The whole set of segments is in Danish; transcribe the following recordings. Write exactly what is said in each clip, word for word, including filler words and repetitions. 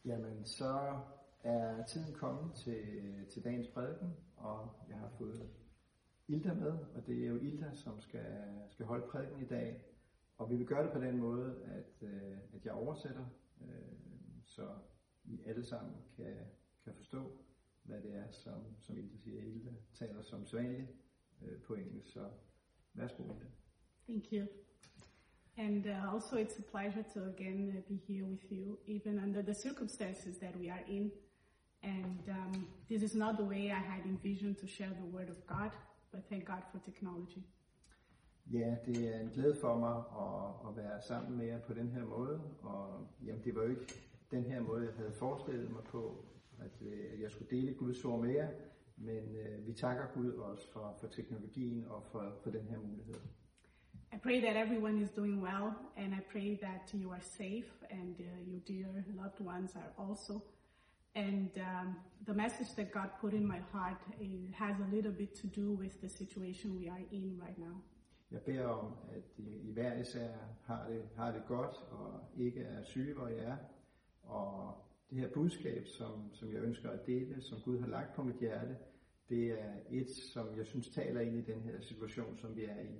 Jamen, så er tiden kommet til, til dagens prædiken, og jeg har fået Ilda med, og det er jo Ilda, som skal, skal holde prædiken i dag. Og vi vil gøre det på den måde, at, at jeg oversætter, så I alle sammen kan, kan forstå, hvad det er, som, som Ilda siger. Ilda taler som sædvanligt på engelsk, så værsgo, Ilda. Thank you. And uh, also it's a pleasure to again uh, be here with you, even under the circumstances that we are in. And um, this is not the way I had envisioned to share the word of God, but thank God for technology. Ja, det er en glæde for mig at, at være sammen med jer på den her måde, og jamen, det var jo ikke den her måde, jeg havde forestillet mig på, at, at jeg skulle dele Guds ord med jer, men uh, vi takker Gud også for, for teknologien og for, for den her mulighed. I pray that everyone is doing well, and I pray that you are safe and uh, your dear loved ones are also. And um, the message that God put in my heart it has a little bit to do with the situation we are in right now. Jeg beder om, at I, I hver især har det, har det godt og ikke er syge, hvor jeg er. Og det her budskab, som, som jeg ønsker at dele, som Gud har lagt på mit hjerte, det er et, som jeg synes taler ind i den her situation, som vi er i.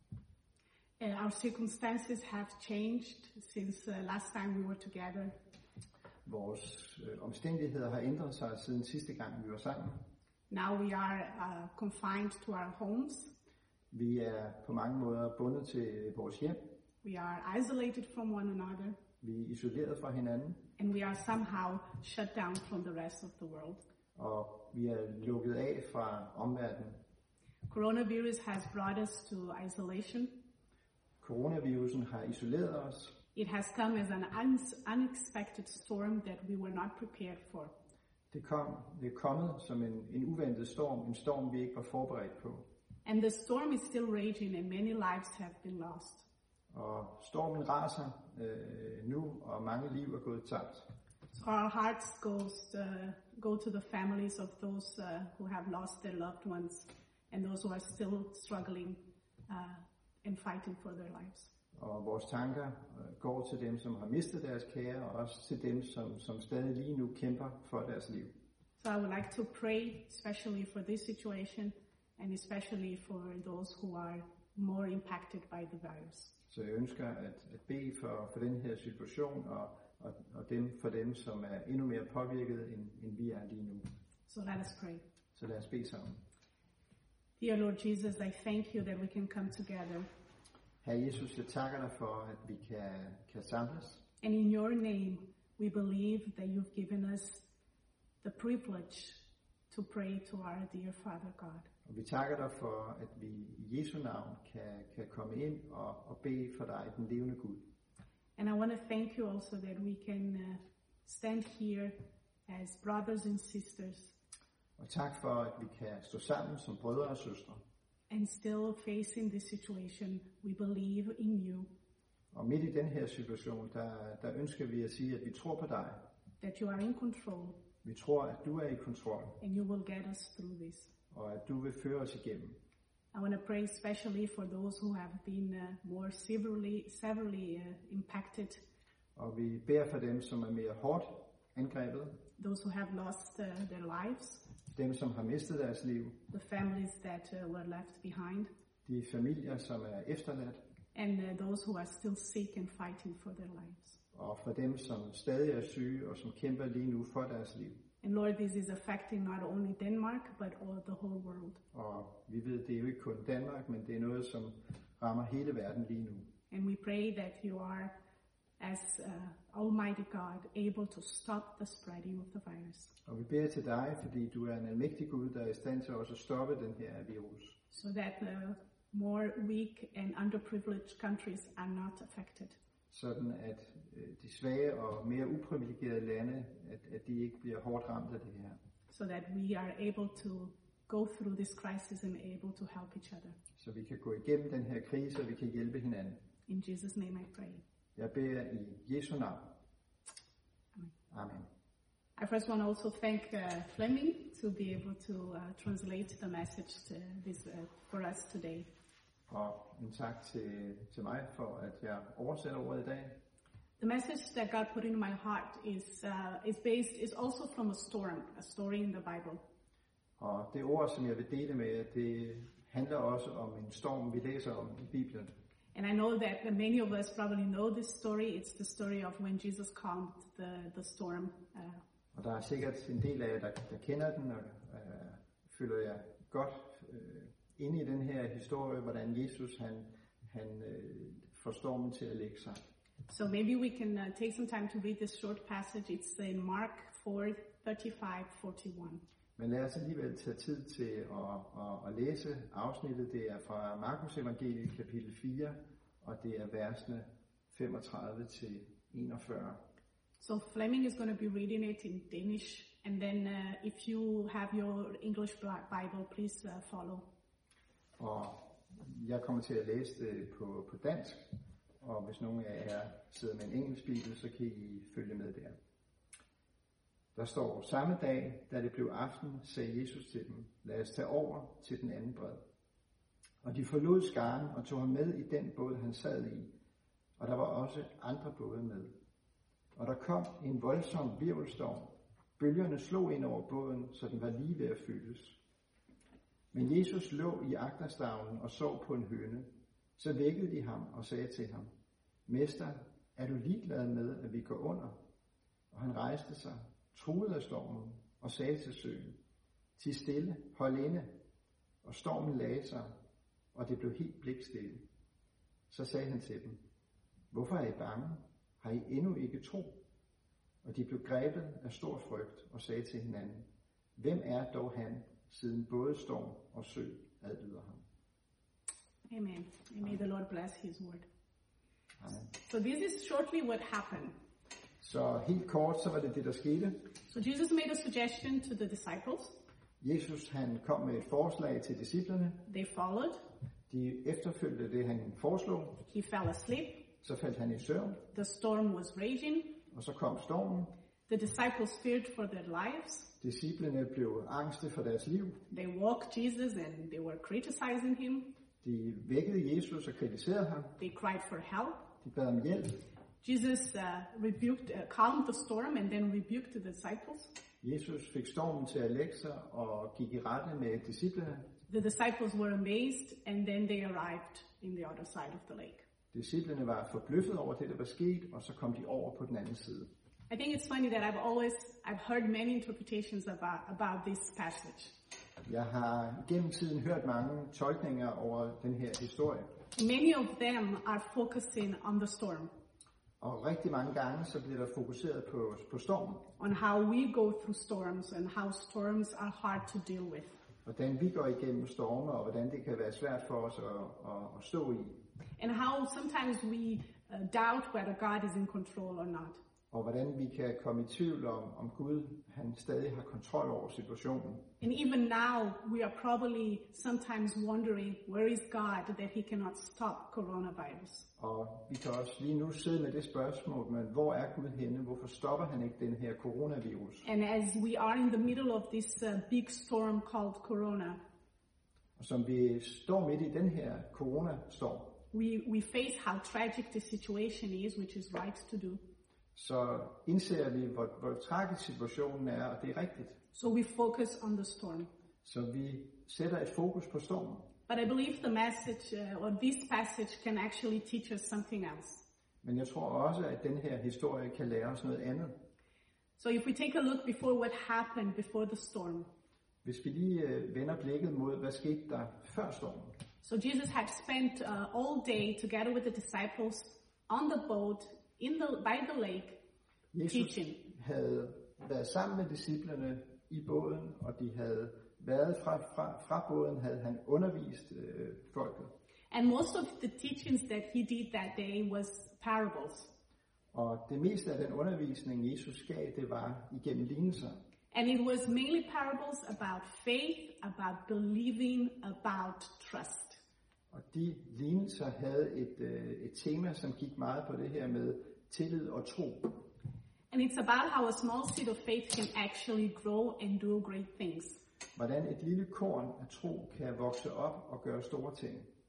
Uh, our circumstances have changed since uh, last time we were together. Vores øh, omstændigheder har ændret sig siden sidste gang vi var sammen. Now we are uh, confined to our homes. Vi er på mange måder bundet til vores hjem. We are isolated from one another. Vi er isoleret fra hinanden. And we are somehow shut down from the rest of the world. Og vi er lukket af fra omverdenen. Coronavirus has brought us to isolation. Coronavirusen har isoleret os. It has come as an un- unexpected storm that we were not prepared for. Det kom, det er kommet som en, en uventet storm, en storm vi ikke var forberedt på. And the storm is still raging and many lives have been lost. Og stormen raser øh, nu, og mange liv er gået tabt. So our hearts goes uh, go to the families of those uh, who have lost their loved ones and those who are still struggling uh, and fighting for their lives. Og vores tanker går til dem, som har mistet deres kære, og også til dem, som, som stadig lige nu kæmper for deres liv. So I would like to pray especially for this situation and especially for those who are more impacted by the virus. Så jeg ønsker at, at bede for, for den her situation, og, og, og dem, for dem, som er endnu mere påvirket, end, end vi er lige nu. So let us pray. Så lad os bede sammen. Dear Lord Jesus, I thank you that we can come together. Herre Jesus, jeg takker dig for, at vi kan, kan samles. And in your name, we believe that you've given us the privilege to pray to our dear Father God. Og vi takker dig for, at vi i Jesu navn kan, kan komme ind og, og bede for dig, den levende Gud. And I want to thank you also that we can uh, stand here as brothers and sisters. Og tak for, at vi kan stå sammen som brødre og søstre. And still facing this situation, we believe in you. Og midt i den her situation, der, der ønsker vi at sige, at vi tror på dig. That you are in control. Vi tror, at du er i kontrol. And you will get us through this. Og at du vil føre os igennem. I want to pray especially for those who have been uh, more severely, severely uh, impacted. Og vi beder for dem, som er mere hårdt angrebet. Those who have lost uh, their lives. Dem, som har mistet deres liv. The families that uh, were left behind. De familier, som er efterladt. And uh, those who are still sick and fighting for their lives. Og for dem, som stadig er syge og som kæmper lige nu for deres liv. And Lord, this is affecting not only Denmark, but all the whole world. Og vi ved, det er jo ikke kun Danmark, men det er noget, som rammer hele verden lige nu. And we pray that you are, as uh, Almighty God, able to stop the spreading of the virus. Og vi beder til dig, fordi du er en almægtig Gud, der er i stand til også at stoppe den her virus. So that uh, more weak and underprivileged countries are not affected. Sådan at øh, de svage og mere uprivilegerede lande, at, at de ikke bliver hårdt ramt af det her. So that we are able to go through this crisis and able to help each other. Så vi kan gå igennem den her krise, og vi kan hjælpe hinanden. In Jesus' name I pray. Jeg beder i Jesu navn. Amen. Amen. I first want to also thank uh, Fleming to be able to uh, translate the message to this, uh, for us today. Og en tak til, til mig for, at jeg oversætter ordet i dag. The message that God put in my heart is uh, is based is also from a storm, a story in the Bible. Og det ord, som jeg vil dele med jer, det handler også om en storm, vi læser om i Bibelen. And I know that many of us probably know this story. It's the story of when Jesus calmed the, the storm. Uh, og der er sikkert en del af jer, der, der kender den, og uh, føler jeg godt uh, inde i den her historie, hvordan Jesus han, han uh, får stormen til at lægge sig. So maybe we can uh, take some time to read this short passage. It's in Mark four, thirty-five, forty-one. Men lad os alligevel tage tid til at, at, at læse afsnittet. Det er fra Markus evangeliet kapitel fire, og det er versene femogtredive til enogfyrre. So Fleming is going to be reading it in Danish, and then uh, if you have your English Bible, please uh, follow. Og jeg kommer til at læse det på, på dansk, og hvis nogen af jer sidder med en engelsk bibel, så kan I følge med der. Der står, samme dag, da det blev aften, sagde Jesus til dem, lad os tage over til den anden bred. Og de forlod skaren og tog ham med i den båd, han sad i, og der var også andre både med. Og der kom en voldsom hvirvelstorm. Bølgerne slog ind over båden, så den var lige ved at fyldes. Men Jesus lå i agterstavnen og sov på en høne. Så vækkede de ham og sagde til ham, Mester, er du ligeglad med, at vi går under? Og han rejste sig, truede af stormen og sagde til søen, Ti stille, hold inde. Og stormen lagde sig, og det blev helt blikstille. Så sagde han til dem, hvorfor er I bange? Har I endnu ikke tro? Og de blev grebet af stor frygt og sagde til hinanden, hvem er dog han, siden både storm og sø adlyder ham? Amen. And may the Lord bless his word. Amen. So this is shortly what happened. Så helt kort, så var det det, der skete. So Jesus made a suggestion to the disciples. Jesus han kom med et forslag til disciplene. They followed. De efterfølgte det, han foreslog. He fell asleep. Så faldt han i søvn. The storm was raging. Og så kom stormen. The disciples feared for their lives. Disciplene blev angste for deres liv. They woke Jesus and they were criticizing him. De vækkede Jesus og kritiserede ham. They cried for help. De bad om hjælp. Jesus uh, rebuked, uh, calmed the storm and then rebuked the disciples. Jesus fik stormen til at lægge sig og gik i rette med disciplene. The disciples were amazed and then they arrived in the other side of the lake. Disciplene var forbløffet over det, der var sket, og så kom de over på den anden side. I think it's funny that I've always I've heard many interpretations about about this passage. Jeg har gennem tiden hørt mange tolkninger over den her historie. Many of them are focusing on the storm. Og rigtig mange gange så bliver der fokuseret på, på stormen. On how we go through storms and how storms are hard to deal with. Hvordan vi går igennem storme, og hvordan det kan være svært for os at, at, at stå i. And how sometimes we uh, doubt whether God is in control or not. Og hvordan vi kan komme i tvivl om, om Gud han stadig har kontrol over situationen. And even now we are probably sometimes wondering, where is God that he cannot stop coronavirus? Og vi kan også lige nu sidde med det spørgsmål, men hvor er Gud henne? Hvorfor stopper han ikke den her coronavirus? And as we are in the middle of this uh, big storm called corona, og som vi står midt i den her coronastorm, we we face how tragic the situation is, which is right to do. Så indser vi, hvor, hvor tragisk situationen er, og det er rigtigt. So we focus on the storm. Så vi sætter et fokus på stormen. But I believe the message, uh, or this passage, can actually teach us something else. Men jeg tror også, at den her historie kan lære os noget andet. So if we take a look before what happened before the storm. Hvis vi lige uh, vender blikket mod, hvad skete der før stormen? So Jesus had spent uh, all day together with the disciples on the boat in the by the lake, Jesus teaching. havde været sammen med disciplene i båden, og de havde været fra, fra, fra båden, havde han undervist øh, folket. And most of the teachings that he did that day was parables. Og det meste af den undervisning, Jesus gav, det var igennem lignelser. And it was mainly parables about faith, about believing, about trust. Og de lignelser havde et, øh, et tema, som gik meget på det her med tillid og tro. And it's about how a small seed of faith can actually grow and do great things. Hvordan et lille korn af tro kan vokse op og gøre store ting.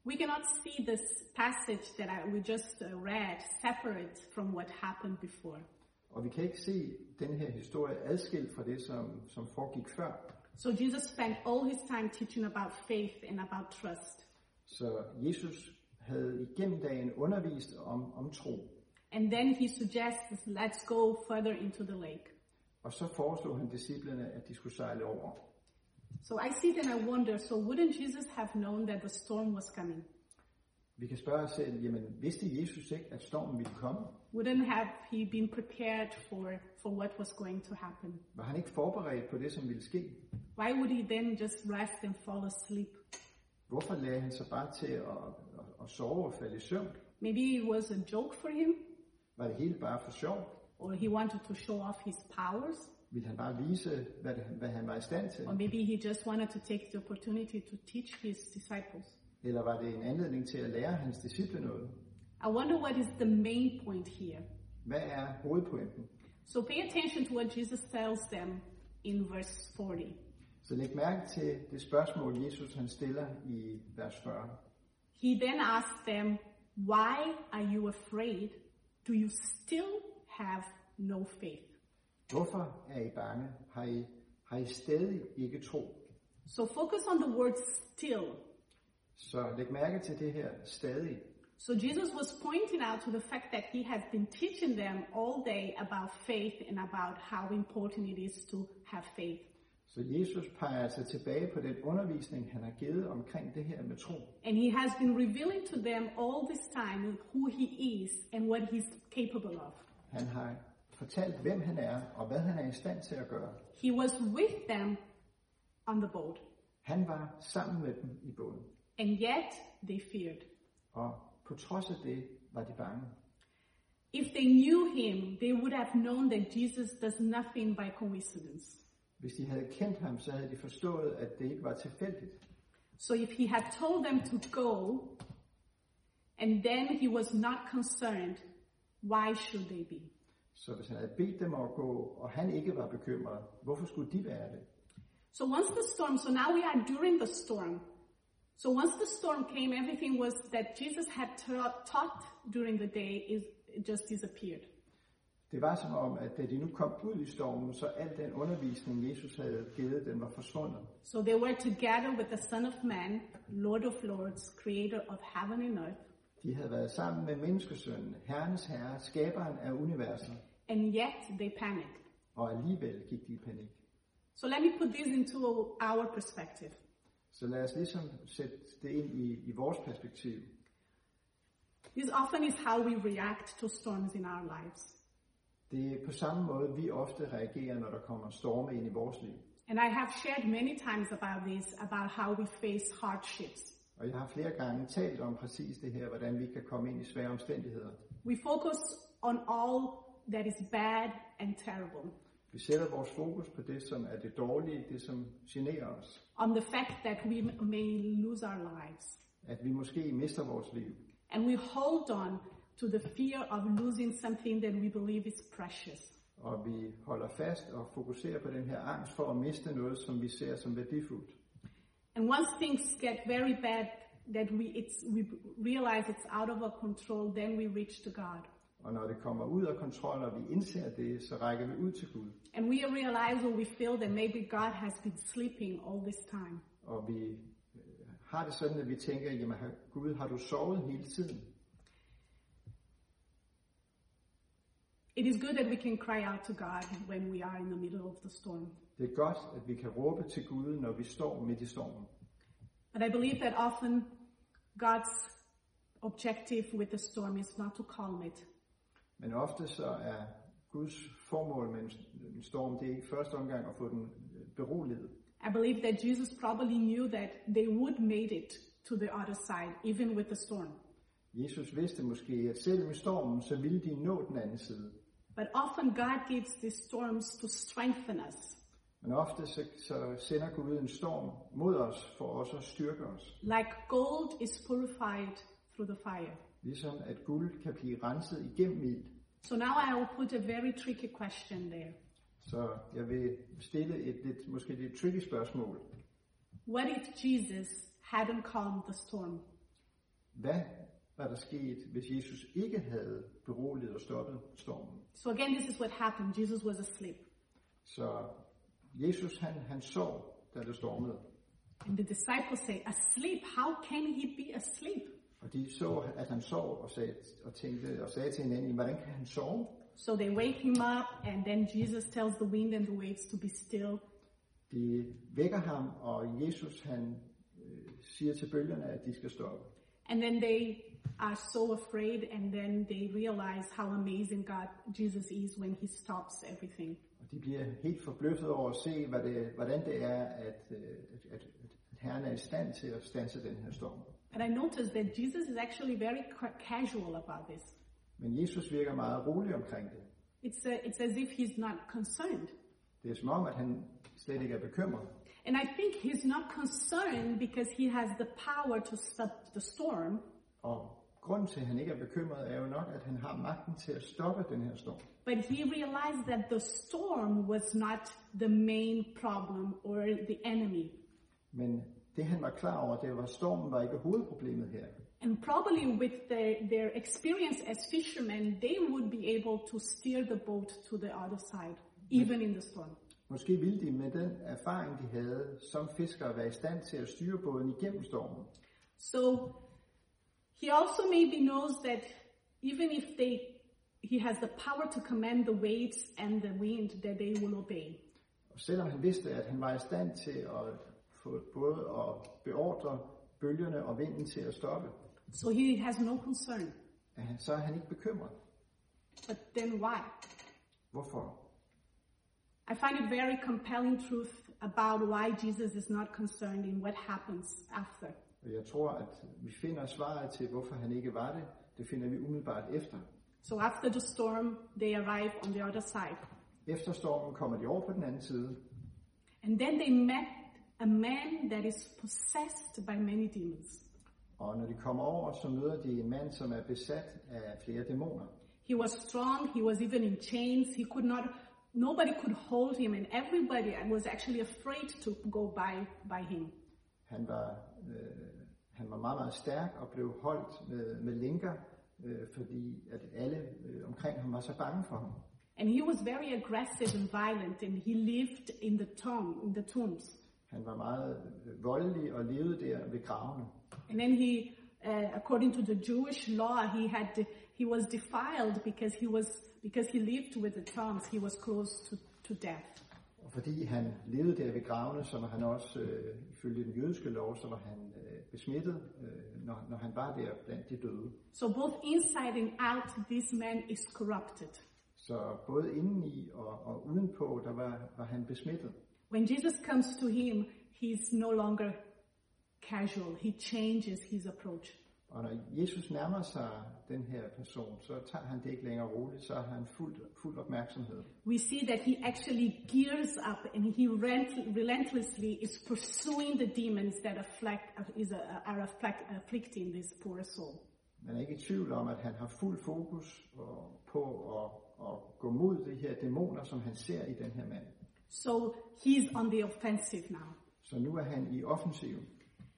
We cannot see this passage that I, we just uh, read separate from what happened before. Og vi kan ikke se den her historie adskilt fra det, som, som foregik før. So Jesus spent all his time teaching about faith and about trust. Så Jesus havde igennem dagen undervist om, om tro. And then he suggests, let's go further into the lake. Og så foreslog han disciplene, at de skulle sejle over. So I see it and I wonder, so wouldn't Jesus have known that the storm was coming? Vi kan spørge os selv, jamen vidste Jesus ikke, at stormen ville komme? Wouldn't have he been prepared for, for what was going to happen? Var han ikke forberedt på det, som ville ske? Why would he then just rest and fall asleep? Hvorfor lagde han sig bare til at, at, at sove og falde i søvn? Maybe it was a joke for him, Var det hele bare for sjov? or he wanted to show off his powers, Ville han bare vise, hvad, det, hvad han var i stand til? or maybe he just wanted to take the opportunity to teach his disciples. Eller var det en anledning til at lære hans disciple noget? I wonder what is the main point here. Hvad er hovedpointen? So pay attention to what Jesus tells them in verse forty. Så læg mærke til det spørgsmål, Jesus han stiller i vers fyrre. He then asked them, why are you afraid? Do you still have no faith? Hvorfor er I bange? Har I, har I stadig ikke tro? So focus on the word still. Så læg mærke til det her stadig. So Jesus was pointing out to the fact that he has been teaching them all day about faith and about how important it is to have faith. Så Jesus peger altså tilbage på den undervisning, han har givet omkring det her med tro. And he has been revealing to them all this time who he is and what he's capable of. Han har fortalt, hvem han er, og hvad han er i stand til at gøre. He was with them on the boat, Han var sammen med dem i båden. and yet they feared. Og på trods af det, var de bange. If they knew him, they would have known that Jesus does nothing by coincidence. Hvis de havde kendt ham, så havde de forstået, at det ikke var tilfældigt. So if he had told them to go, and then he was not concerned, why should they be? Så hvis han havde bedt dem at gå, og han ikke var bekymret, hvorfor skulle de være det? So once the storm, so now we are during the storm. So once the storm came, everything was that Jesus had ta- taught during the day is it just disappeared. Det var som om, at da de nu kom ud i stormen, så al den undervisning, Jesus havde givet, den var forsvundet. So they were together with the Son of Man, Lord of Lords, Creator of heaven and earth, De havde været sammen med menneskesønnen, Herrens Herre, skaberen af universet, and yet they panicked. og alligevel gik de i panik. So let me put this into our perspective. Så lad os ligesom sætte det ind i, i vores perspektiv. This often is how we react to storms in our lives. Det er på samme måde, vi ofte reagerer, når der kommer storme ind i vores liv. And I have shared many times about this, about how we face hardships. Og jeg har flere gange talt om præcis det her, hvordan vi kan komme ind i svære omstændigheder. We focus on all that is bad and terrible. Vi sætter vores fokus på det, som er det dårlige, det som generer os. On the fact that we may lose our lives. At vi måske mister vores liv. And we hold on to the fear of losing something that we believe is precious. Og vi holder fast og fokuserer på den her angst for at miste noget, som vi ser som værdifuldt. And once things get very bad, that we, it's, we realize it's out of our control, then we reach to God. Og når det kommer ud af kontrol, og vi indser det, så rækker vi ud til Gud. And we realize or we feel that maybe God has been sleeping all this time. Og vi øh, har det sådan, at vi tænker, jamen Gud, har du sovet hele tiden? It is good that we can cry out to God when we are in the middle of the storm. Det er godt, at vi kan råbe til Gud, når vi står midt i stormen. But I believe that often God's objective with the storm is not to calm it. Men ofte så er Guds formål med en storm, det er ikke første omgang at få den beroliget. I believe that Jesus probably knew that they would make it to the other side, even with the storm. Jesus vidste måske, at selv med stormen, så ville de nå den anden side. But often God gives these storms to strengthen us. Men ofte så, så sender Gud en storm mod os, for også at styrke os. Like gold is purified through the fire. Ligesom at guld kan blive renset igennem ild. So now I will put a very tricky question there. Så jeg vil stille et lidt, måske lidt tricky spørgsmål. What if Jesus hadn't calmed the storm? hvad var der sket, hvis Jesus ikke havde beroliget og stoppet stormen? So again, this is what happened. Jesus was asleep. Så Jesus, han, han sov, da det stormede. And the disciples say, asleep? How can he be asleep? Og de så, at han sov, og, sagde, og tænkte og sagde til hinanden, hvordan kan han sove? So they wake him up, and then Jesus tells the wind and the waves to be still. De vækker ham, og Jesus, han øh, siger til bølgerne, at de skal stoppe. And then they are so afraid, and then they realize how amazing God, Jesus is when he stops everything. Og de bliver helt forbløffet over at se, hvad det, hvordan det er, at, at, at, at Herren er i stand til at standse den her storm. And I noticed that Jesus is actually very casual about this. Men Jesus virker meget rolig omkring det. It's, a, it's as if he's not concerned. Det er som om, at han slet ikke er bekymret. And I think he's not concerned because he has the power to stop the storm. Og grunden til, at han ikke er bekymret, er jo nok, at han har magten til at stoppe den her storm. But he realized that the storm was not the main problem or the enemy. Men det han var klar over, det var, stormen var ikke hovedproblemet her. And probably with the, their experience as fishermen, they would be able to steer the boat to the other side, even in the storm. Måske ville de med den erfaring, de havde som fiskere, være i stand til at styre båden igennem stormen. So he also maybe knows that even if they, he has the power to command the waves and the wind, that they will obey. Og selvom han vidste, at han var i stand til at få både at beordre bølgerne og vinden til at stoppe, so he has no concern. så er han ikke bekymret. But then why? Hvorfor? I find it very compelling truth about why Jesus is not concerned in what happens after. Og jeg tror, at vi finder svaret til, hvorfor han ikke var det. Det finder vi umiddelbart efter. So after the storm, they arrive on the other side. Efter stormen kommer de over på den anden side. And then they met a man that is possessed by many demons. Og når de kommer over, så møder de en mand, som er besat af flere dæmoner. He was strong, he was even in chains, he could not, nobody could hold him, and everybody was actually afraid to go by, by him. Han var, øh, han var meget, meget stærk og blev holdt med, med lænker, øh, fordi at alle øh, omkring ham var så bange for ham. And he was very aggressive and violent, and he lived in the tomb, in the tombs. Han var meget øh, voldelig og levede der ved gravene. And then he, uh, according to the Jewish law, he had he was defiled because he was because he lived with the tombs. He was close to, to death. Og fordi han levede der ved gravene, så var han også øh, ifølge den jødiske lov, så var han øh, besmittet, øh, når, når han var der blandt de døde. So both inside and out, this man is corrupted. Så både indeni og, og udenpå, der var, var han besmittet. When Jesus comes to him, he's no longer casual. He changes his approach. Og når Jesus nærmer sig den her person, så tager han det ikke længere roligt, så har han fuld, fuld opmærksomhed. We see that he actually gears up and he rent- relentlessly is pursuing the demons that afflict, is a, are afflict, afflicting this poor soul. Man er ikke i tvivl om, at han har fuld fokus på at, at gå mod de her dæmoner, som han ser i den her mand. So he's on the offensive now. Så nu er han i offensiven.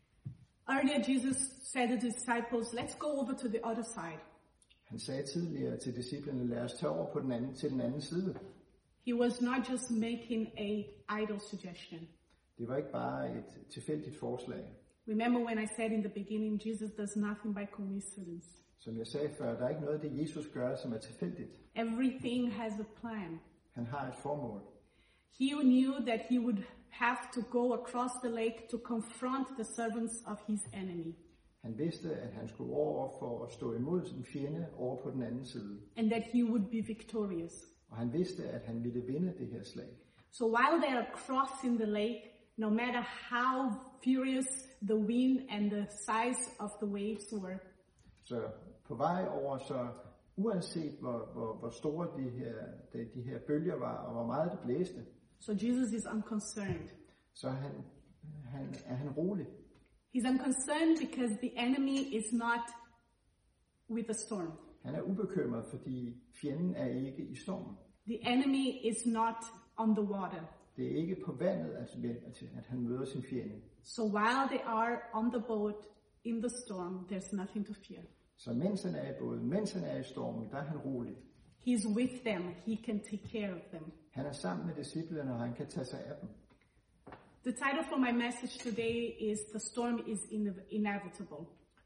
Earlier, Jesus said to the disciples, let's go over to the other side. Han sagde tidligere til disciplene, lad os tage over på den anden, til den anden side. He was not just making a idle suggestion. Det var ikke bare et tilfældigt forslag. Remember when I said in the beginning, Jesus does nothing by coincidence. Som jeg sagde før, der er ikke noget af det, Jesus gør, som er tilfældigt. Everything has a plan. Han har et formål. He knew that he would have to go across the lake to confront the servants of his enemy. Han vidste, at han skulle over for at stå imod sin fjende over på den anden side. And that he would be victorious. Og han vidste, at han ville vinde det her slag. So while they are crossing the lake, no matter how furious the wind and the size of the waves were, så på vej over, så uanset hvor, hvor, hvor store de her, de, de her bølger var, og hvor meget det blæste, so Jesus is unconcerned. så han, han, er han rolig. He's unconcerned because the enemy is not with the storm. Han er ubekymret, fordi fjenden er ikke i stormen. The enemy is not on the water. Det er ikke på vandet, at, at han møder sin fjende. So while they are on the boat, in the storm, there's nothing to fear. Så mens han er i båden, mens han er i stormen, der er han rolig. He's with them. He can take care of them. Han er sammen med disciplene, og han kan tage sig af dem. The title for my message today is The Storm is Inevitable.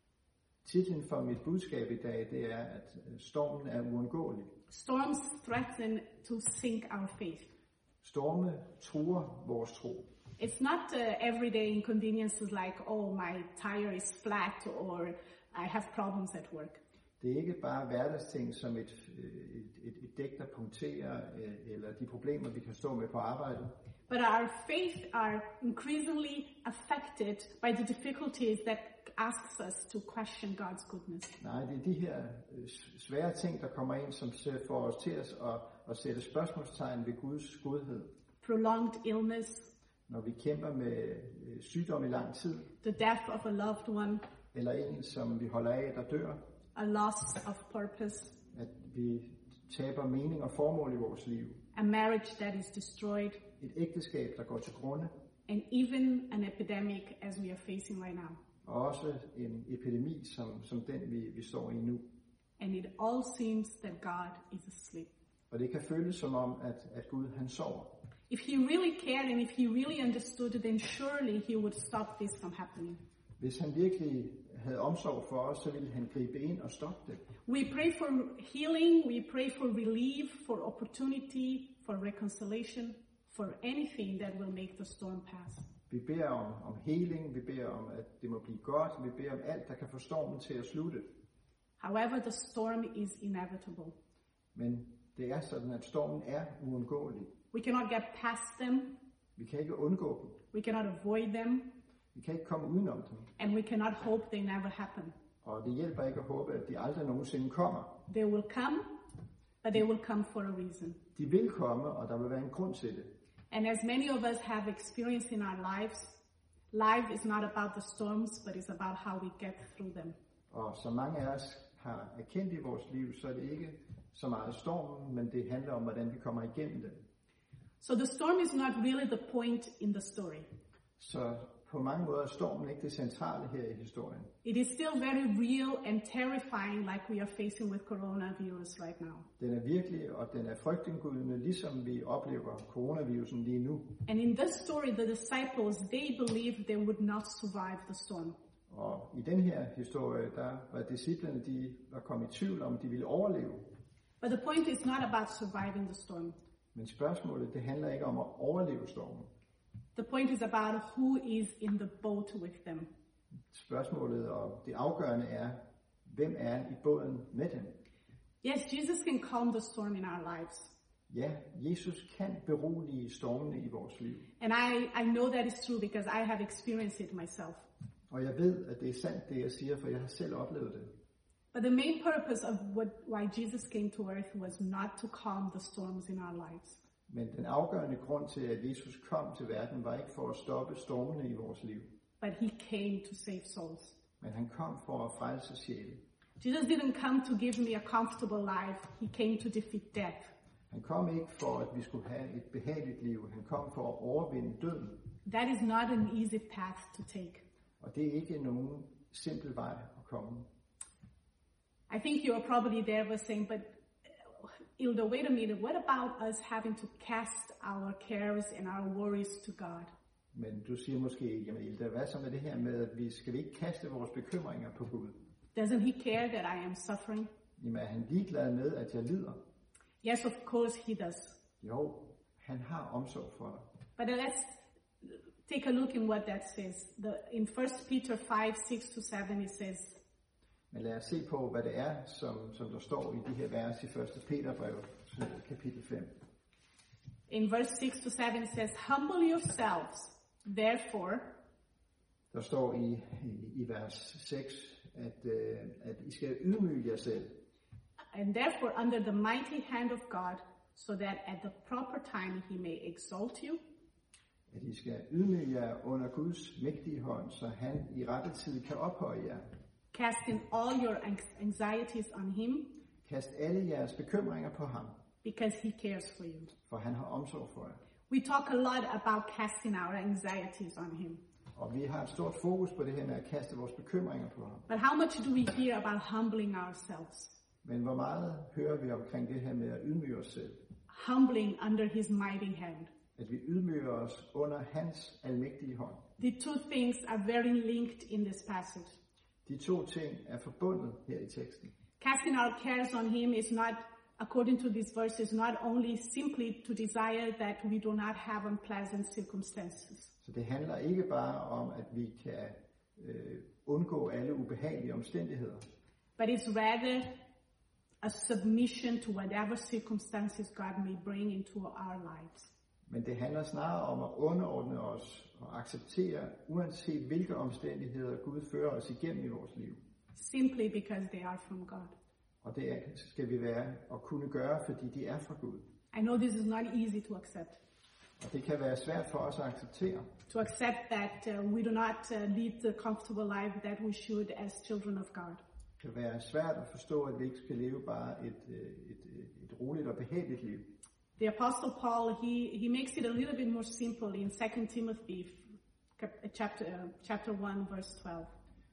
Titlen for mit budskab i dag, det er, at stormen er uundgåelig. Storms threaten to sink our faith. Storme truer vores tro. It's not uh, everyday inconveniences like, oh, my tire is flat or I have problems at work. Det er ikke bare hverdagsting som et, et, et, et dæk, der punkterer, eller de problemer, vi kan stå med på arbejdet. But our faith are increasingly affected by the difficulties that asks us to question God's goodness. Nej, det er de her svære ting, der kommer ind, som får os til at, at, at sætte spørgsmålstegn ved Guds godhed. Prolonged illness. Når vi kæmper med sygdom i lang tid. The death of a loved one. Eller en, som vi holder af, der dør. A loss of purpose. At vi taber mening og formål i vores liv. A marriage that is destroyed. Et ægteskab, der går til grunde. And even an epidemic as we are facing right now. Og også en epidemi, som, som den vi, vi står i nu. And it all seems that God is asleep. Og det kan føles som om, at, at Gud han sover. If he really cared and if he really understood, then surely he would stop this from happening. Hvis han virkelig havde omsorg for os, så ville han gribe ind og stoppe det. We pray for healing, we pray for relief, for opportunity, for reconciliation, for anything that will make the storm pass. Vi beder om, om heling, vi beder om, at det må blive godt, vi beder om alt, der kan få stormen til at slutte. However, the storm is inevitable. Men det er sådan, at stormen er uundgåelig. We cannot get past them. Vi kan ikke undgå dem. We cannot avoid them. Vi kan ikke komme udenom dem. And we cannot hope they never happen. Og det hjælper ikke at håbe, at de aldrig nogensinde kommer. They will come, but they will come for a reason. De vil komme, og der vil være en grund til det. And as many of us have experienced in our lives, life is not about the storms, but it's about how we get through them. Og som mange af os har erkendt i vores liv, så er det ikke så meget stormen, men det handler om, hvordan vi kommer igennem den. So the storm is not really the point in the story. Så på mange måder er stormen ikke det centrale her i historien. It is still very real and terrifying like we are facing with coronavirus right now. Den er virkelig, og den er frygtindgydende, ligesom vi oplever coronavirusen lige nu. And in this story, the disciples, they believed they would not survive the storm. Og i den her historie, der var disciplene, de var kommet i tvivl om, de ville overleve. But the point is not about surviving the storm. Men spørgsmålet, det handler ikke om at overleve stormen. The point is about who is in the boat with them. Spørgsmålet og det afgørende er, hvem er i båden med dem? Yes, Jesus can calm the storm in our lives. Ja, Jesus kan berolige stormene i vores liv. And I, I know that is true because I have experienced it myself. Og jeg ved, at det er sandt, det jeg siger, for jeg har selv oplevet det. But the main purpose of what, why Jesus came to earth was not to calm the storms in our lives. Men den afgørende grund til, at Jesus kom til verden, var ikke for at stoppe stormene i vores liv. But he came to save souls. Men han kom for at frelse sjæle. Jesus didn't come to give me a comfortable life. He came to defeat death. Han kom ikke for, at vi skulle have et behageligt liv. Han kom for at overvinde døden. That is not an easy path to take. Og det er ikke nogen simpel vej at komme. I think you are probably there was saying, but Ilda, wait a minute, what about us having to cast our cares and our worries to God? Men du siger måske, jamen Ilda, hvad så med det her med, at vi skal vi ikke kaste vores bekymringer på Gud? Doesn't he care that I am suffering? Jamen er han ligeglad med, at jeg lider? Yes, of course he does. Jo, han har omsorg for dig. But let's take a look in what that says. The, in First Peter five, six to seven, it says, Men lad os se på, hvad det er, som, som der står i de her vers i første Peterbrev, kapitel fem. In verse six to seven, it says, humble yourselves, therefore. Der står i, i, i vers seks, at, øh, at I skal ydmyge jer selv. And therefore, under the mighty hand of God, so that at the proper time he may exalt you. At I skal ydmyge jer under Guds mægtige hånd, så han i rette tid kan ophøje jer. Casting all your anxieties on him. Kast alle jeres bekymringer på ham. Because he cares for you. For han har omsorg for jer. We talk a lot about casting our anxieties on him. Og vi har et stort fokus på det her med at kaste vores bekymringer på ham. But how much do we hear about humbling ourselves? Men hvor meget hører vi omkring det her med at ydmyge os selv? Humbling under his mighty hand. At vi ydmyger os under hans almægtige hånd. The two things are very linked in this passage. De to ting er forbundet her i teksten. Casting our cares on him is not, according to these verses, not only simply to desire that we do not have unpleasant circumstances. Så det handler ikke bare om, at vi kan øh, undgå alle ubehagelige omstændigheder. But it's rather a submission to whatever circumstances God may bring into our lives. Men det handler snarere om at underordne os og acceptere, uanset hvilke omstændigheder Gud fører os igennem i vores liv. Simply because they are from God. Og det skal vi være og kunne gøre, fordi de er fra Gud. I know this is not easy to accept. Og det kan være svært for os at acceptere. To accept that uh, we do not uh, lead the comfortable life that we should as children of God. Det kan være svært at forstå, at vi ikke skal leve bare et, et, et, et roligt og behageligt liv. The Apostle Paul, he, he makes it a little bit more simple in Second Timothy chapter, uh, chapter one, verse twelve.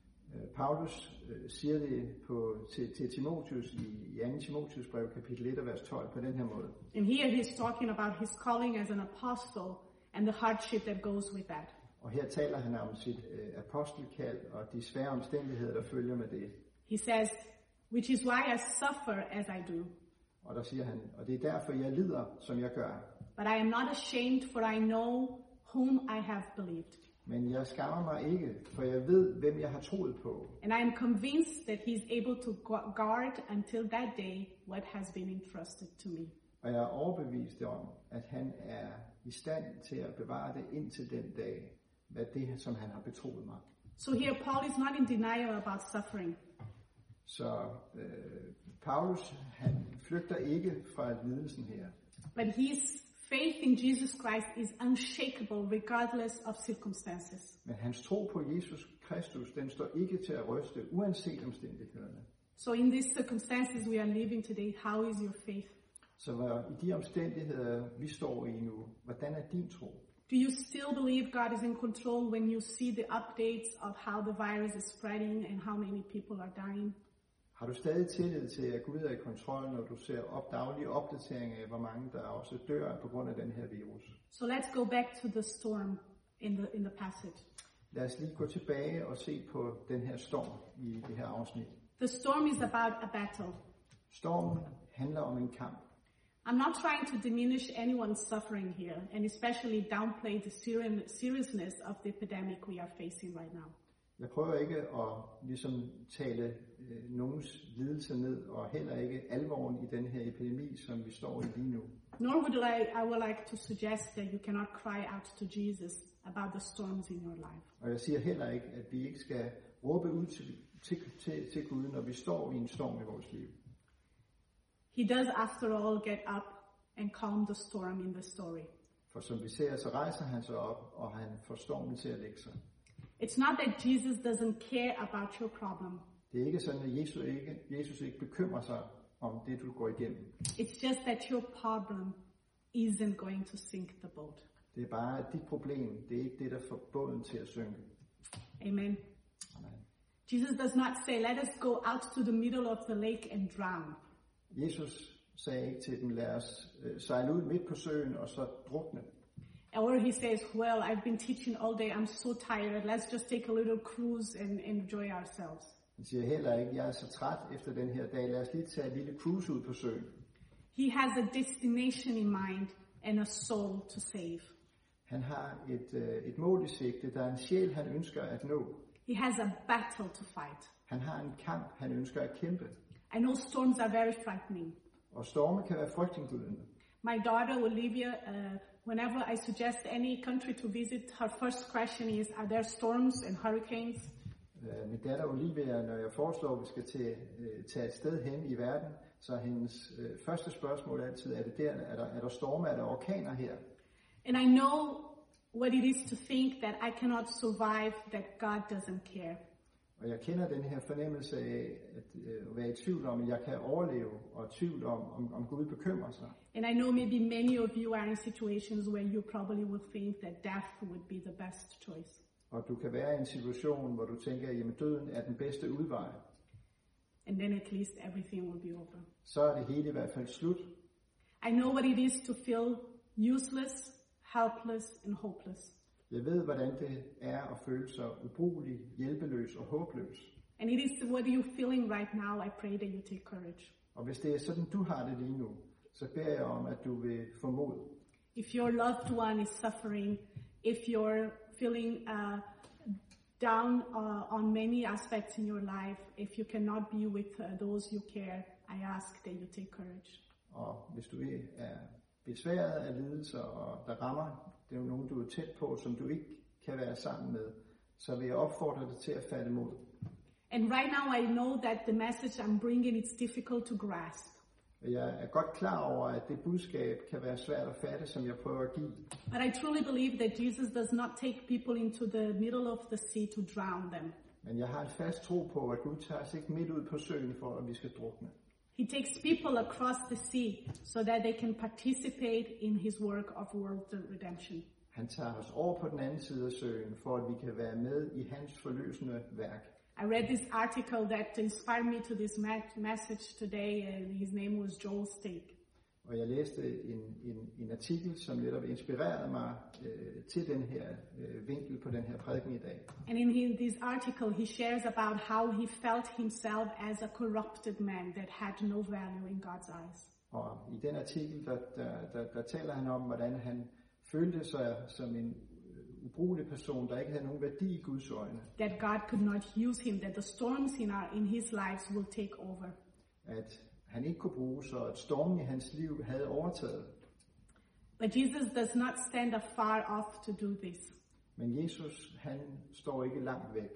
Paulus uh, siger det på, til, til Timotheus i, i anden Timotheus brev, kapitel et, vers tolv, på den her måde. And here he's talking about his calling as an apostle and the hardship that goes with that. Og her taler han om sit uh, apostelkald og de svære omstændigheder, der følger med det. He says, which is why I suffer as I do. Og der siger han, og det er derfor jeg lider, som jeg gør. But I am not ashamed, for I know whom I have believed. Men jeg skammer mig ikke, for jeg ved, hvem jeg har troet på. And I am convinced that he is able to guard until that day what has been entrusted to me. Og jeg er overbevist om, at han er i stand til at bevare det indtil den dag, hvad det, som han har betroet mig. So here Paul is not in denial about suffering. Så øh, Paulus, han flygter ikke fra lidelsen her. But his faith in Jesus Christ is unshakable regardless of circumstances. Men hans tro på Jesus Kristus, den står ikke til at ryste, uanset omstændighederne. So in these circumstances we are living today, how is your faith? Så hvad, i de omstændigheder, vi står i nu, hvordan er din tro? Do you still believe God is in control when you see the updates of how the virus is spreading and how many people are dying? Har du stadig tillid til, at Gud er i kontrol, når du ser op daglige opdateringer af, hvor mange der også dør på grund af den her virus? So let's go back to the storm in the in the passage. Lad os lige gå tilbage og se på den her storm i det her afsnit. The storm is about a battle. Stormen handler om en kamp. I'm not trying to diminish anyone's suffering here, and especially downplay the seriousness of the epidemic we are facing right now. Jeg prøver ikke at ligesom tale øh, nogens lidelse ned, og heller ikke alvoren i den her epidemi, som vi står i lige nu. Nor would I, I would like to suggest that you cannot cry out to Jesus about the storms in your life. Og jeg siger heller ikke, at vi ikke skal råbe ud til, til, til, til Gud, når vi står i en storm i vores liv. He does after all get up and calm the storm in the story. For som vi ser, så rejser han sig op, og han får stormen til at lægge sig. It's not that Jesus doesn't care about your problem. Det er ikke sådan, at Jesus ikke, Jesus ikke bekymrer sig om det, du går igennem. It's just that your problem isn't going to sink the boat. Det er bare, at dit problem, det er ikke det, der får båden til at synke. Amen. Amen. Jesus does not say, let us go out to the middle of the lake and drown. Jesus sagde ikke til dem, lad os øh, sejle ud midt på søen og så drukne. Or he says, well, I've been teaching all day, I'm so tired, let's just take a little cruise and enjoy ourselves. Han siger heller ikke, jeg er så træt efter den her dag, lad os lige tage et lille cruise ud på søen. He has a destination in mind and a soul to save. Han har et, øh, et mål i sigte, der er en sjæl, han ønsker at nå. He has a battle to fight. Han har en kamp, han ønsker at kæmpe. I know storms are very frightening. Og storme kan være frygtindgydende. My daughter Olivia, uh, whenever I suggest any country to visit, her first question is, are there storms and hurricanes? Uh, min datter Olivia, når jeg foreslår, at vi skal til, uh, tage et sted hen i verden, så er hendes uh, første spørgsmål altid, er, det der, er, der, er der storme, er der orkaner her? And I know what it is to think that I cannot survive, that God doesn't care. Og jeg kender den her fornemmelse af at uh, være i tvivl om, at jeg kan overleve, og tvivl om, om, om Gud bekymrer sig. And I know maybe many of you are in situations where you probably would think that death would be the best choice. Og du kan være i en situation, hvor du tænker, jamen døden er den bedste udvej. And then at least everything will be over. Så er det hele i hvert fald slut. I know what it is to feel useless, helpless, and hopeless. Jeg ved, hvordan det er at føle sig ubrugelig, hjælpeløs og håbløs. And it is what you're feeling right now. I pray that you take courage. Og hvis det er sådan, du har det lige nu, så beder jeg om, at du vil få mod. If your loved one is suffering, if you're feeling uh, down uh, on many aspects in your life, if you cannot be with uh, those you care, I ask that you take courage. Og hvis du er besværet af lidelser, og der rammer, det er jo nogen, du er tæt på, som du ikke kan være sammen med, så vil jeg opfordre dig til at falde mod. And right now I know that the message I'm bringing is difficult to grasp. Jeg er godt klar over, at det budskab kan være svært at fatte, som jeg prøver at give. But I truly believe that Jesus does not take people into the middle of the sea to drown them. Men jeg har en fast tro på, at Gud tager os ikke midt ud på søen for, at vi skal drukne. He takes people across the sea so that they can participate in his work of world redemption. Han tager os over på den anden side af søen, for at vi kan være med i hans forløsende værk. I read this article that inspired me to this message today, and his name was Joel Stake. Og jeg læste en, en, en artikel, som netop inspirerede mig øh, til den her øh, vinkel på den her prædiken i dag. And in his, this article, he shares about how he felt himself as a corrupted man that had no value in God's eyes. Og i den artikel, der, der, der, der taler han om, hvordan han følte sig som en ubrugelig person, der ikke havde nogen værdi i Guds øjne. That God could not use him, that the storms in, our, in his lives will take over. At han ikke kunne bruges, og at stormen i hans liv havde overtaget. But Jesus does not stand afar off to do this. Men Jesus, han står ikke langt væk.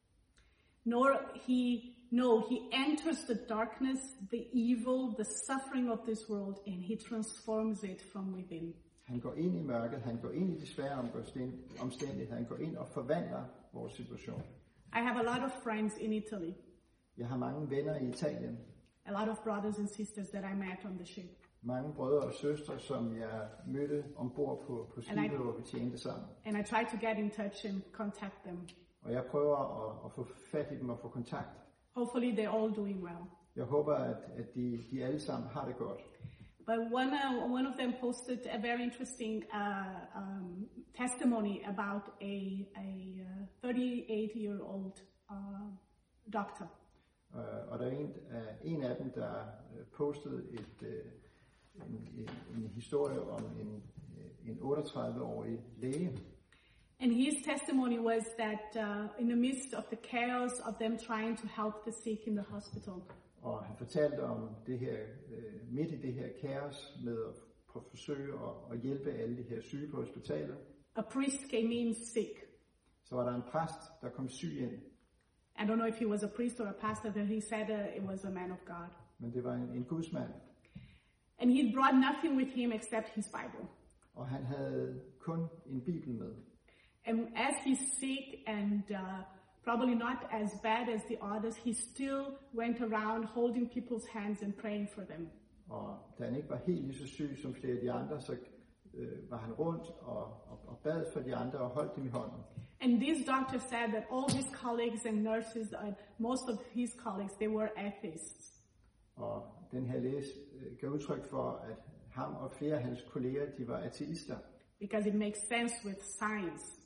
Nor he, no, he enters the darkness, the evil, the suffering of this world, and he transforms it from within. Han går ind i mørket, han går ind i de svære omstændigheder, han går ind og forvandler vores situation. I have a lot of friends in Italy. Jeg har mange venner i Italien. A lot of brothers and sisters that I met on the ship. Mange brødre og søstre, som jeg mødte ombord på, på skibet, hvor vi tjente sammen. And I try to get in touch and contact them. Og jeg prøver at, at få fat i dem og få kontakt. Hopefully they're all doing well. Jeg håber, at, at de, de alle sammen har det godt. But one, uh, one of them posted a very interesting uh, um, testimony about a, a uh, thirty-eight-year-old uh, doctor. Uh, og der er en, uh, en af dem, der uh, postede et, uh, en, en, en historie om en, uh, en otteogtredive-årig læge. And his testimony was that uh, in the midst of the chaos of them trying to help the sick in the hospital, og han fortalte om det her, uh, midt i det her kaos med at på forsøge at, at hjælpe alle de her syge på hospitalet, a priest came in sick. så var der en præst, der kom syg ind. I don't know if he was a priest or a pastor, but he said uh, it was a man of God. Men det var en, en gudsmand. And he brought nothing with him except his Bible. Og han havde kun en bibel med. And as he's sick and uh, probably not as bad as the others, he still went around holding people's hands and praying for them. Og da han ikke var helt lige så syg som flere af de andre, så øh, var han rundt og, og, og bad for de andre og holdt dem i hånden. And this doctor said that all his colleagues and nurses, and most of his colleagues, they were atheists. Og den her læge øh, gav udtryk for, at ham og flere af hans kolleger, de var ateister. Because it makes sense with science.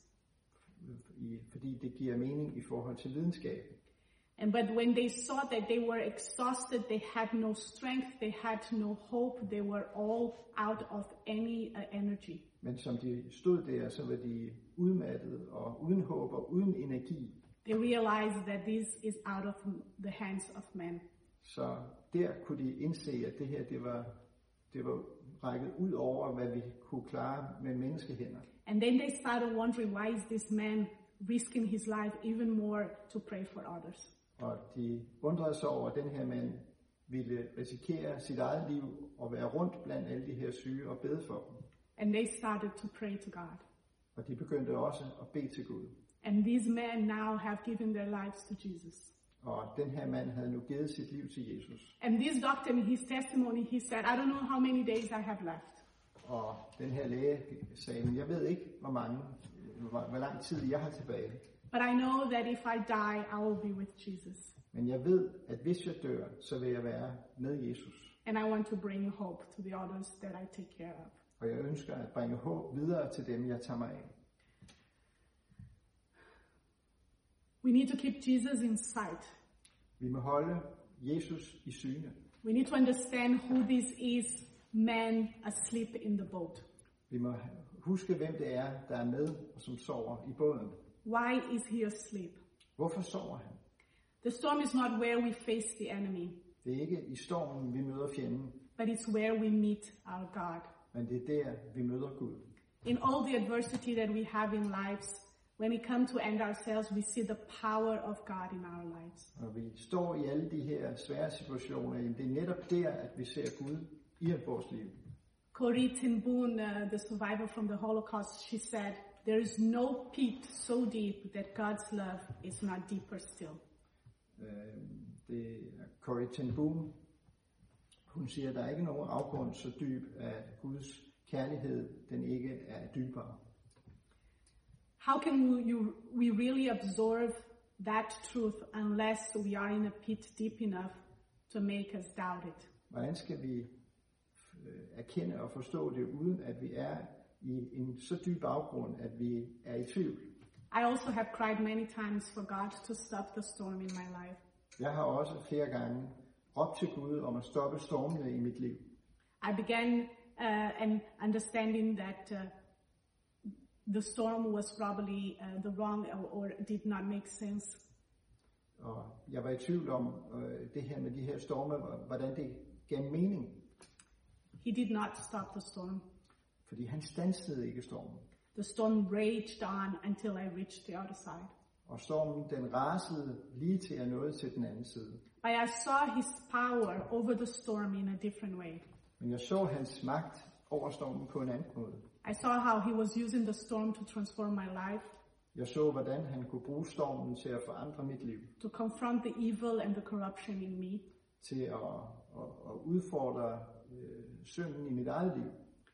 I, fordi det giver mening i forhold til videnskab. And but when they saw that they were exhausted, they had no strength, they had no hope, they were all out of any uh, energy. Men som de stod der, så var de udmattede og uden håb og uden energi. They realized that this is out of the hands of men. Så der kunne de indse, at det her, det var, det var rækket ud over, hvad vi kunne klare med menneskehænder. And then they started wondering, why is this man risking his life even more to pray for others? Og de undrede sig over, at den her mand ville risikere sit eget liv og være rundt blandt alle de her syge og bede for dem. And they started to pray to God. Og de begyndte også at bede til Gud. And these men now have given their lives to Jesus. Og den her mand havde nu givet sit liv til Jesus. And this doctor, in his testimony, he said, I don't know how many days I have left. Og den her læge sagde, men jeg ved ikke, hvor mange, hvor, hvor lang tid jeg har tilbage. But I know that if I die, I will be with Jesus. Men jeg ved, at hvis jeg dør, så vil jeg være med Jesus. And I want to bring hope to the others that I take care of. Og jeg ønsker at bringe håb videre til dem, jeg tager mig af. We need to keep Jesus in sight. Vi må holde Jesus i syne. We need to understand who this is, man asleep in the boat. Vi må huske, hvem det er, der er med og som sover i båden. Why is he asleep? Hvorfor sover han? The storm is not where we face the enemy, Det er ikke i stormen, vi møder fjenden, but it's where we meet our God. men det er der, vi møder Gud. In all the adversity that we have in lives, when we come to end ourselves, we see the power of God in our lives. Når vi står i alle de her svære situationer, det er netop der, at vi ser Gud i vores liv. Corrie ten Boom, uh, the survivor from the Holocaust, she said, there is no pit so deep that God's love is not deeper still. Uh, det er Corrie ten Boom. Hun siger, at der er ikke nogen afgrund så dyb, at Guds kærlighed, den ikke er dybere. How can we, you, we really absorb that truth unless we are in a pit deep enough to make us doubt it? Hvordan skal vi erkende og forstå det, uden at vi er i en så dyb afgrund, at vi er i tvivl? I also have cried many times for God to stop the storm in my life. Jeg har også flere gange råbt til Gud om at stoppe stormene i mit liv. I began uh, and understanding that uh, the storm was probably uh, the wrong or, or did not make sense. Og jeg var i tvivl om øh, det her med de her storme, hvordan det gav mening. He did not stop the storm. Fordi han standsede ikke stormen. The storm raged on until I reached the other side. Og stormen, den rasede lige til jeg nåede til den anden side. But I saw his power over the storm in a different way. Men jeg så hans magt over stormen på en anden måde. I saw how he was using the storm to transform my life. Jeg så, hvordan han kunne bruge stormen til at forandre mit liv. To confront the evil and the corruption in me. Til at, at, at udfordre øh, synden i mit eget liv.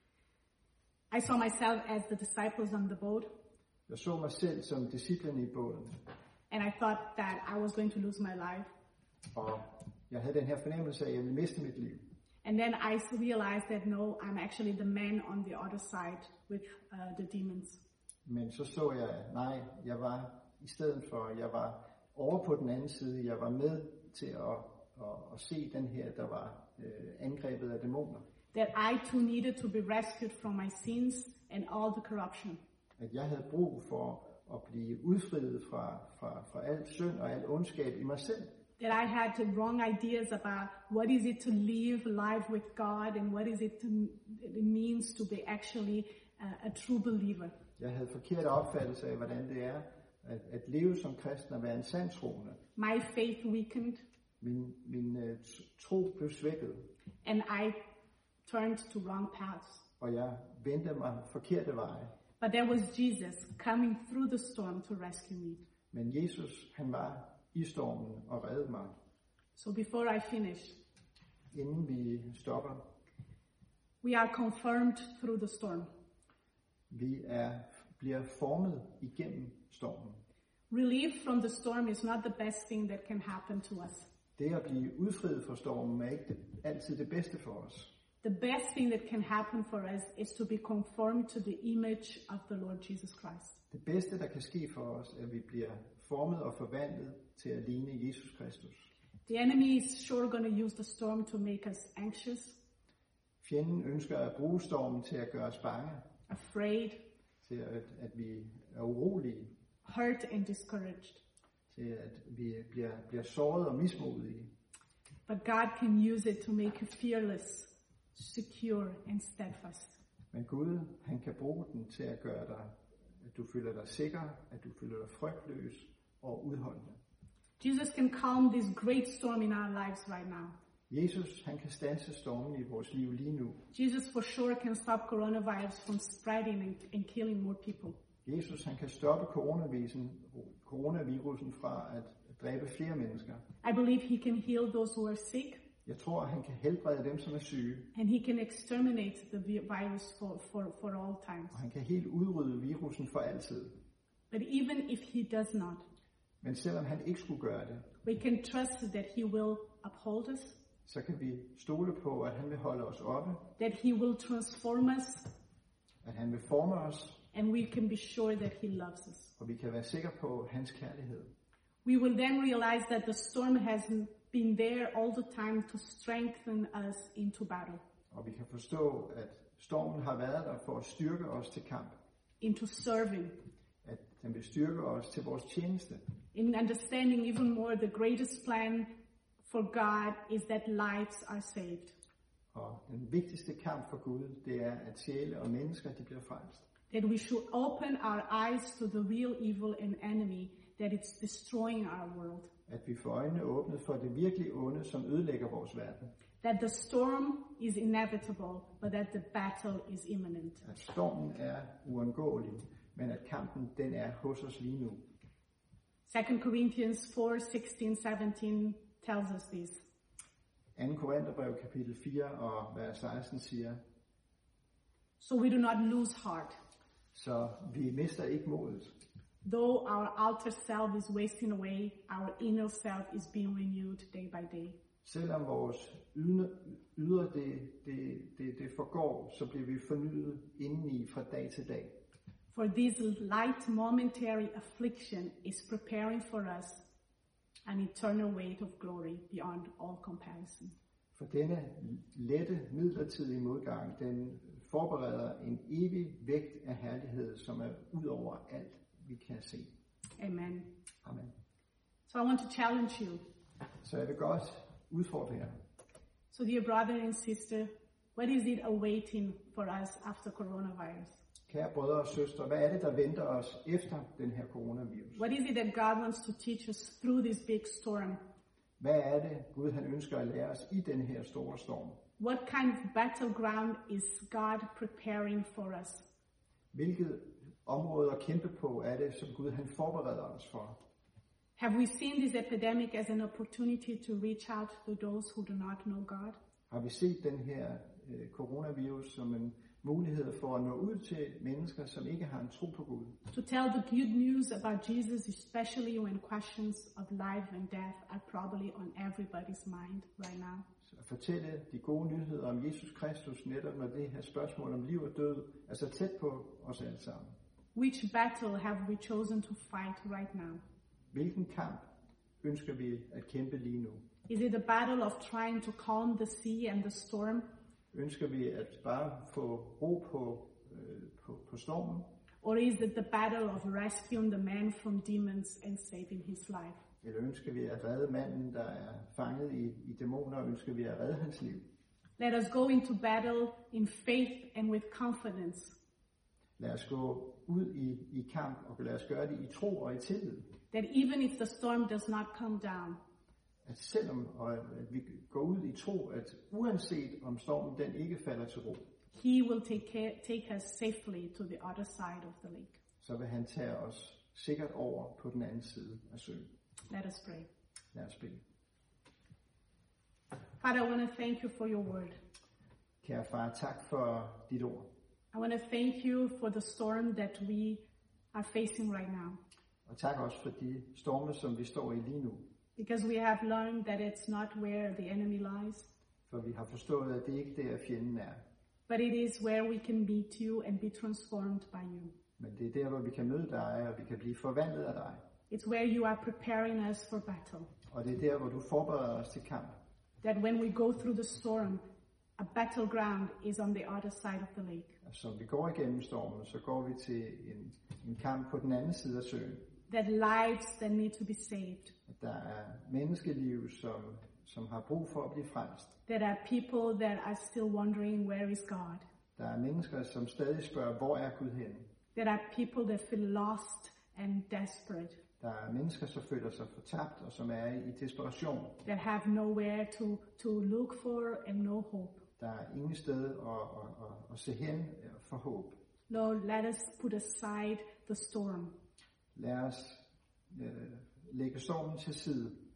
I saw myself as the disciples on the boat. Jeg så mig selv som disciplen i båden. And I thought that I was going to lose my life. Og jeg havde den her fornemmelse af, at jeg ville miste mit liv. And then I realized that no, I'm actually the man on the other side with uh, the demons. Men så så jeg, nej, jeg var i stedet for, jeg var over på den anden side. Jeg var med til at, at, at se den her, der var øh, angrebet af dæmoner. That I too needed to be rescued from my sins and all the corruption. At jeg havde brug for at blive udfriet fra, fra, fra al synd og al ondskab i mig selv. That I had the wrong ideas about what is it to live life with God and what is it, to, it means to be actually a, a true believer. Jeg havde forkert opfattelse af, hvordan det er at, at leve som kristen og være en sand troende. My faith weakened. Min, min uh, tro blev svækket. And I turned to wrong paths. Og jeg vendte mig forkerte veje. But there was Jesus coming through the storm to rescue me. Men Jesus, han var i stormen og reddede mig. So before I finish, inden vi stopper, we are confirmed through the storm. Vi er, bliver formet igennem stormen. Relief from the storm is not the best thing that can happen to us. Det at blive udfriet fra stormen er ikke det, altid det bedste for os. The best thing that can happen for us is to be conformed to the image of the Lord Jesus Christ. Det bedste, der kan ske for os, er, at vi bliver formet og forvandlet til at ligne Jesus Kristus. The enemy is sure going to use the storm to make us anxious. Fjenden ønsker at bruge stormen til at gøre os bange. Afraid. Til at, at vi er urolige. Hurt and discouraged. Til at vi bliver, bliver såret og mismodige. But God can use it to make you fearless, secure and steadfast. Men Gud, han kan bruge den til at gøre dig, at du føler dig sikker, at du føler dig frygtløs og udholdende. Jesus can calm this great storm in our lives right now. Jesus, han kan standse stormen i vores liv lige nu. Jesus for sure can stop coronavirus from spreading and, and killing more people. Jesus, han kan stoppe coronavirusen, coronavirusen fra at dræbe flere mennesker. I believe he can heal those who are sick. Jeg tror, at han kan helbrede dem, som er syge, and he can exterminate the vi- virus for, for, for all times. og han kan helt udrydde virusen for altid. But even if he does not, Men selvom han ikke skulle gøre det, we can trust that he will uphold us, så kan vi stole på, at han vil holde os oppe, that he will transform us, at han vil forme os, and we can be sure that he loves us. og vi kan være sikre på hans kærlighed. We will then realize that the storm hasn't been there all the time to strengthen us into battle, Og vi kan forstå, at stormen har været der for at styrke os til kamp, into serving, at den vil styrke os til vores tjeneste, in understanding even more the greatest plan for God is that lives are saved, og den vigtigste kamp for Gud, det er, at sjæle og mennesker, de bliver frelst. that we should open our eyes to the real evil and enemy that is destroying our world, At vi får øjnene åbnet for det virkelig onde, som ødelægger vores verden. that the storm is inevitable, but that the battle is imminent. At stormen er uundgåelig, men at kampen, den er hos os lige nu. Second Corinthians four, sixteen, seventeen tells us this. anden Korintherbrev kapitel fire og vers seksten siger, So we do not lose heart. så vi mister ikke modet. Though our outer self is wasting away, our inner self is being renewed day by day. Selvom vores ydre, ydre det, det, det, det forgår, så bliver vi fornyet indeni fra dag til dag. For this light momentary affliction is preparing for us an eternal weight of glory beyond all comparison. For denne lette midlertidige modgang, den forbereder en evig vægt af herlighed, som er ud over alt, vi kan se. Amen. Amen. So I want to challenge you. Så jeg vil godt udfordre jer. So dear brother and sister, what is it awaiting for us after coronavirus? Kære brødre og søstre, hvad er det, der venter os efter den her coronavirus? What is it that God wants to teach us through this big storm? Hvad er det, Gud han ønsker at lære os i den her store storm? What kind of battleground is God preparing for us? Hvilket område at kæmpe på er det, som Gud han forbereder os for? Have we seen this epidemic as an opportunity to reach out to those who do not know God? Har vi set den her øh, coronavirus som en mulighed for at nå ud til mennesker, som ikke har en tro på Gud? To tell the good news about Jesus, especially when questions of life and death are probably on everybody's mind right now. Så at fortælle de gode nyheder om Jesus Kristus, netop når det her spørgsmål om liv og død er så tæt på os alle sammen. Which battle have we chosen to fight right now? Hvilken kamp ønsker vi at kæmpe lige nu? Is it a battle of trying to calm the sea and the storm? Ønsker vi at bare få ro på, øh, på, på stormen? Or is it the battle of rescuing the man from demons and saving his life? Eller ønsker vi at redde manden, der er fanget i, i dæmoner? Ønsker vi at redde hans liv? Let us go into battle in faith and with confidence. Lad os gå ud i, i kamp, og lad os gøre det i tro og i tillid. That even if the storm does not come down, At selvom og at vi går ud i tro, at uanset om stormen den ikke falder til ro, he will take, care, take us safely to the other side of the lake. så vil han tage os sikkert over på den anden side af søen. Let us pray. Lad os bede. Father, I want to thank you for your word. Kære far, tak for dit ord. I want to thank you for the storm that we are facing right now. Og tak også for de storme, som vi står i lige nu. Because we have learned that it's not where the enemy lies, For vi har forstået, at det ikke er der, fjenden er. but it is where we can meet you and be transformed by you. Men det er der, hvor vi kan møde dig, og vi kan blive forvandlet af dig. It's where you are preparing us for battle. Og det er der, hvor du forbereder os til kamp. That when we go through the storm, a battleground is on the other side of the lake. Og som vi går igennem stormen, så går vi til en, en kamp på den anden side af søen. That lives that need to be saved. At der er menneskeliv, som, som har brug for at blive frelst. There are people that are still wondering, where is God? Der er mennesker, som stadig spørger, hvor er Gud henne? There are people that feel lost and desperate. Der er mennesker, som føler sig fortabt, og som er i desperation. That have nowhere to, to look for and no hope. Der er ingen sted at, at, at, at se hen for håb. Lord, let us put aside the storm. Lad os øh, lægge stormen til side.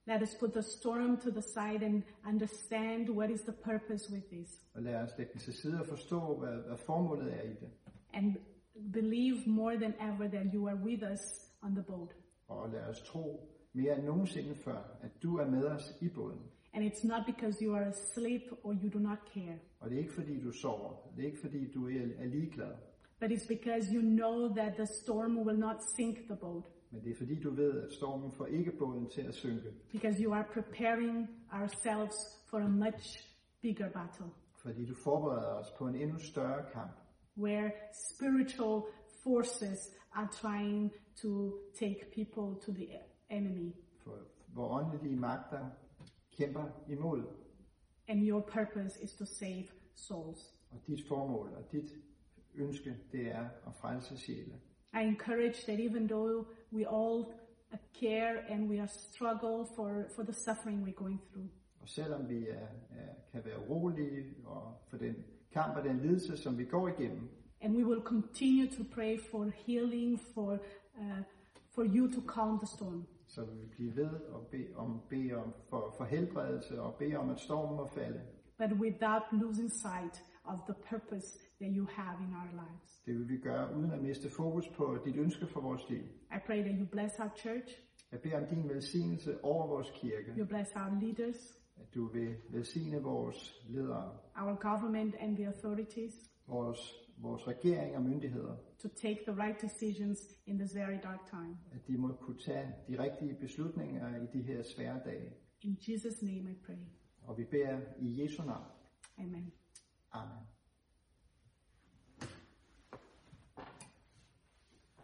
Let us put the storm to the side and understand what is the purpose with this. Og lad os lægge den til side og forstå, hvad, hvad formålet er i det. And believe more than ever that you are with us on the boat. Og lad os tro mere end nogensinde før, at du er med os i båden. And it's not because you are asleep or you do not care. Og det er ikke fordi du sover, det er ikke fordi du er, er ligeglad. But it's because you know that the storm will not sink the boat. Men det er fordi du ved, at stormen får ikke båden til at synke. Because you are preparing ourselves for a much bigger battle. Fordi du forbereder os på en endnu større kamp. Where spiritual forces are trying to take people to the enemy. For, hvor åndelige magter kæmper imod. And your purpose is to save souls. Og dit formål og dit ønske, det er at frelse sjæle. I encourage that even though we all care and we are struggle for, for the suffering we're going through. Og selvom vi er, er, kan være urolige og for den kamp og den lidelse, som vi går igennem. And we will continue to pray for healing, for uh, for you to calm the storm. Så vi vil blive ved og bede om, bede om for, for helbredelse og bede om, at stormen må falde. But without losing sight of the purpose that you have in our lives. Det vil vi gøre uden at miste fokus på dit ønske for vores liv. I pray that you bless our church. Jeg beder om din velsignelse over vores kirke. You bless our leaders. At du vil velsigne vores ledere. Our government and the authorities. Vores, vores regering og myndigheder. To take the right decisions in this very dark time. At de må kunne tage de rigtige beslutninger i de her svære dage. In Jesus' name I pray. Og vi beder i Jesu navn. Amen. Amen.